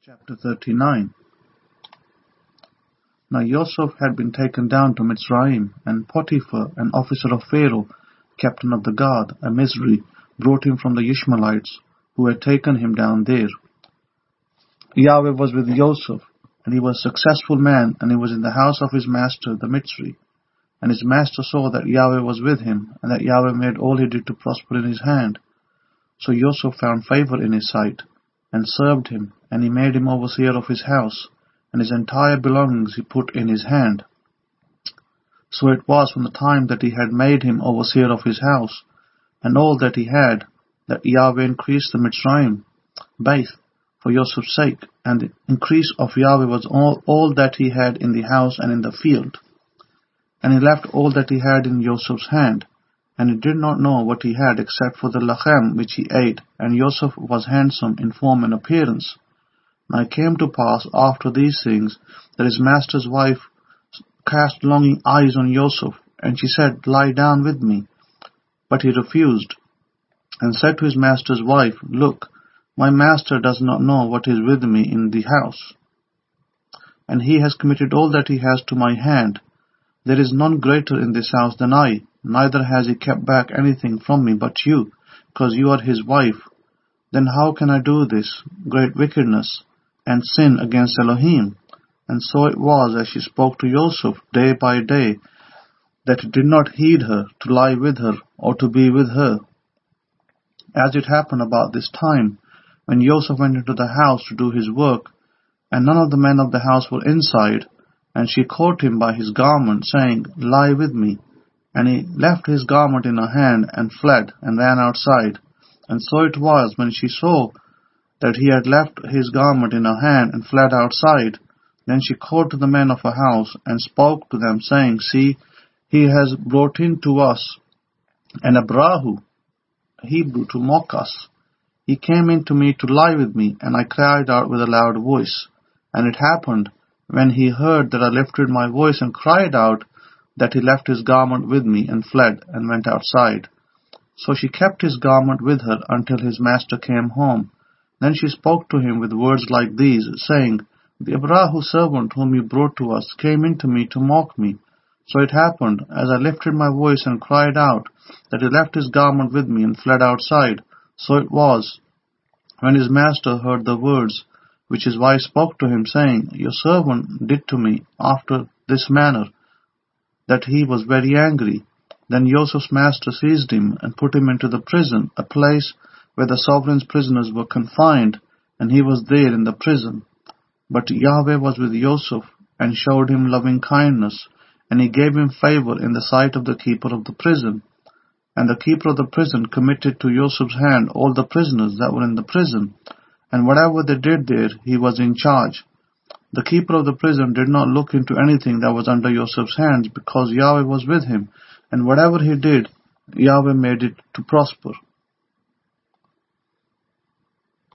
Chapter 39. Now Yosef had been taken down to Mitzrayim, and Potiphar, an officer of Pharaoh, captain of the guard, a Mizri, brought him from the Ishmaelites, who had taken him down there. Yahweh was with Yosef, and he was a successful man, and he was in the house of his master, the Mitzri. And his master saw that Yahweh was with him, and that Yahweh made all he did to prosper in his hand. So Yosef found favor in his sight, and served him, and he made him overseer of his house, and his entire belongings he put in his hand. So it was from the time that he had made him overseer of his house, and all that he had, that Yahweh increased the Mitzrayim, both for Yosef's sake, and the increase of Yahweh was all that he had in the house and in the field. And he left all that he had in Yosef's hand, and he did not know what he had except for the lachem which he ate, and Yosef was handsome in form and appearance. Now it came to pass after these things that his master's wife cast longing eyes on Yosef, and she said, "Lie down with me." But he refused, and said to his master's wife, "Look, my master does not know what is with me in the house, and he has committed all that he has to my hand. There is none greater in this house than I, neither has he kept back anything from me but you, because you are his wife. Then how can I do this great wickedness, and sin against Elohim?" And so it was, as she spoke to Yosef day by day, that he did not heed her to lie with her, or to be with her. As it happened about this time, when Yosef went into the house to do his work, and none of the men of the house were inside, and she caught him by his garment, saying, "Lie with me." And he left his garment in her hand, and fled, and ran outside. And so it was, when she saw that he had left his garment in her hand, and fled outside, then she called to the men of her house, and spoke to them, saying, "See, he has brought in to us an Abrahu, Hebrew, to mock us. He came in to me to lie with me, and I cried out with a loud voice. And it happened, when he heard that I lifted my voice and cried out, that he left his garment with me, and fled, and went outside." So she kept his garment with her until his master came home. Then she spoke to him with words like these, saying, "The Abrahu servant whom you brought to us came in to me to mock me. So it happened, as I lifted my voice and cried out, that he left his garment with me and fled outside. So it was, when his master heard the words which his wife spoke to him, saying, 'Your servant did to me after this manner,' that he was very angry. Then Joseph's master seized him and put him into the prison, a place where the sovereign's prisoners were confined, and he was there in the prison. But Yahweh was with Joseph, and showed him loving kindness, and he gave him favor in the sight of the keeper of the prison. And the keeper of the prison committed to Joseph's hand all the prisoners that were in the prison, and whatever they did there, he was in charge. The keeper of the prison did not look into anything that was under Joseph's hands, because Yahweh was with him, and whatever he did, Yahweh made it to prosper.